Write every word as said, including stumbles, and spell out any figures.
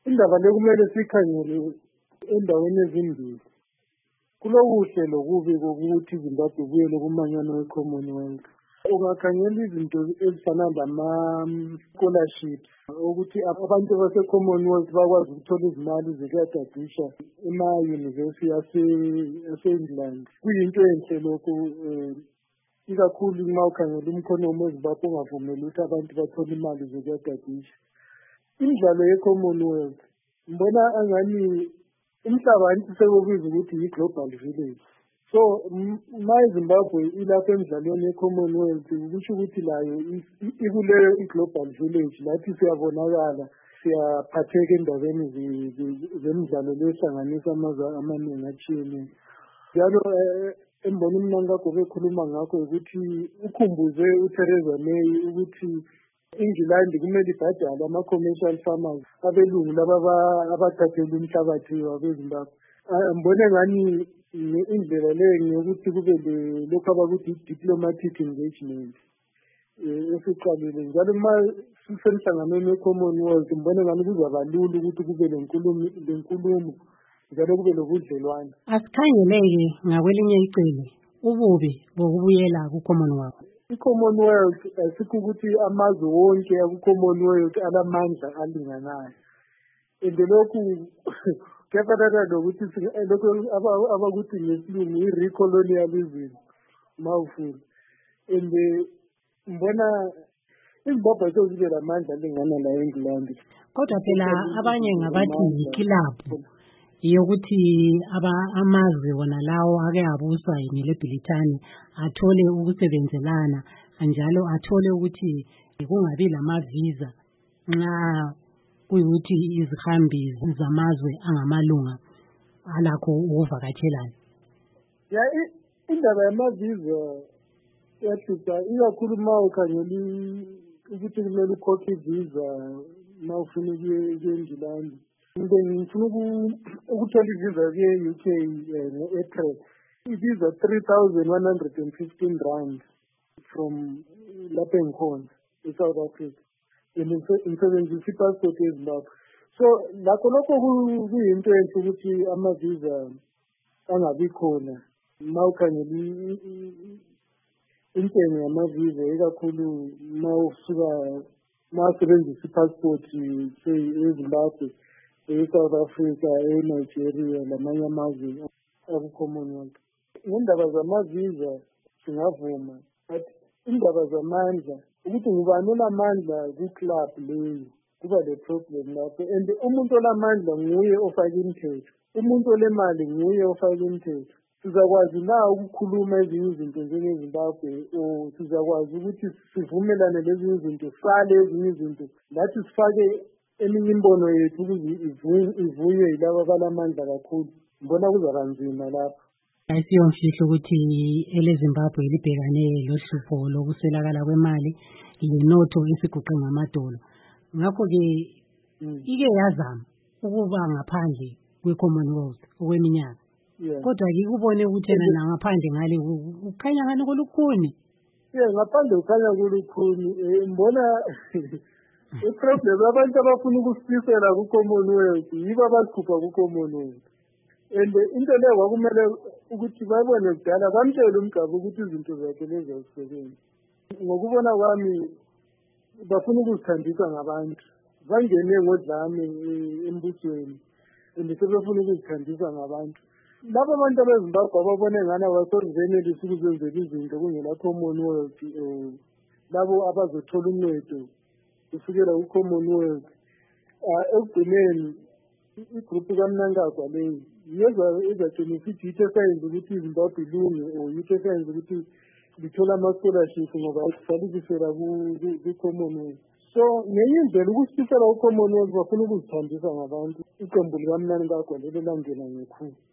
indaba le kumele sikhangele endaweni ezimbili. Kulokuhle lokubi kokuthi iZimbabwe ibuyele kumanyano we-Commonwealth. Ungakhangela izinto ezifana lama-scholarships ukuthi abantu base-Commonwealth bakwazi ukuthola izimali zikuyatadisha ema-university ase-England. Kuyinto enhle lokhu, ikakhulu uma ukhangela umkhonomi weZimbabwe ongavumeli ukuthi abantu bathole imali zikuyatadisha. Imidlalo ye-Commonwealth ngibona angani umhlaba anti sekubiza ukuthi yi-global village. So ma iZimbabwe ilapha emidlalweni ye-Commonwealth kusho ukuthi layo ikuleyo i-global village lathi siyabonakala, siyaphatheka endabeni zemidlalo lehlanganisa amazwe amaningi atshiyeneyo. Njalo embona umnyango wakho bekhuluma ngakho ukuthi ukhumbuze uTheresa May ukuthi iNgilandi kumele ibhadale ama-commercial farmers abelungu laba abathathela umhlabathi wabeZimbabwe. Ngibone ngani indlela leyo ngiyokuthi kube lokhu abakuthi diplomatic engagement esiqalile. Njalo ma sisemhlanganweni we-Commonwealth ngibone ngani kuzaba lula ukuthi kube lenkulumo njalo kube nobudlelwane. Asikhangeleke ngakwelinye icele ububi bokubuyela ku-Commonwealth. I-Commonwealth asikho ukuthi amazwe wonke aku-Commonwealth alamandla alinganayo. And lokhu kuyafana nokuthi lokhu abakuthi ngesilungu i-recolonialism mawufuna. And ngibona iZimbabwe sezibe lamandla alingana la eNgilandi. Kodwa phela abanye ngabathi yikilabhu yokuthi aba amazwe wona lawo ake abuswa yimileBritani athole ukusebenzelana njalo athole ukuthi kungabi lamavisa nxa kuyukuthi izihambi zamazwe angamalunga alakho ukuvakatshelana. Ya indaba yamavisa yahlupha ikakhulu ma ukhangela ukuthi kumele ukhokhe ivisa ma ufuna ukuya eNgilandi. Ngifuna ukuthola ivisa kuye-U K ngo-April. Ivisa three thousand one hundred fifteen rand from lapha engikhona eSouth Africa. Ngisebenzisa ipassport yeZimbabwe. So lakho lokho kuyinto enhle ukuthi amavisa angabi khona ma ukhangela intengo yamavisa ikakhulu ma usuka ma usebenzisa ipassport yeZimbabwe eSouth Africa, eNigeria lamanye amazwe aku-Commonwealth. Ngendaba zamavisa singavuma, but indaba zamandla ukuthi ngubani olamandla ku-club leyo kuba le problem lapho. And umuntu olamandla nguye ofake imithetho, umuntu olemali nguye ofake imithetho. Sizakwazi na ukukhuluma ezinye izinto njengeZimbabwe o sizakwazi ukuthi sivumelane lezinye izinto sale ezinye izinto lathi sifake eminye imbono yethu ukuze ivunywe yilabo abalamandla kakhulu. Ngibona kuzaba nzima lapho. Ayisiyomfihlo ukuthi eleZimbabwe libhekane lohlupho lokuswelakala kwemali lenotho esiguqe ngamadolo. Ngakho-ke ike yazama ukuba ngaphandle kwe-Commonwealth okweminyaka. Kodwa-ke kubone ukuthi yena ngaphandle ngale kukhanya ngani kolukhuni. Yeah, ngaphandle kukhanya kolukhuni. Ngibona i-problem abantu abafuna ukusifisela ku-Commonwealth yibo abasikhupha ku-Commonwealth. And into leyo kwakumele ukuthi babone kudala bamtshele umgaba ukuthi izinto zakhe lezi azisebenzi. Ngokubona kwami bafuna ukuzithandisa ngabantu, bangene ngodlame embusweni and sebefuna ukuzithandisa ngabantu. Labo abantu abeZimbabwe ababone ngani abasokuzenelisa ukuzenzela izinto kungela Commonwealth, labo abazothola uncedo kusukela ku-Commonwealth. Ekugcineni igrupu kaMnangagwa leyo yeza izagcina isithi yithe sayenza ukuthi iZimbabwe ilunge or yithe sayenza ukuthi lithola ama-scholarship ngoba salisifela ku-Commonwealth. So ngenye indlela ukusifisela ku-Commonwealth bafuna ukuzithandisa ngabantu. Iqembu likaMnangagwa lelo langena ngekhulu.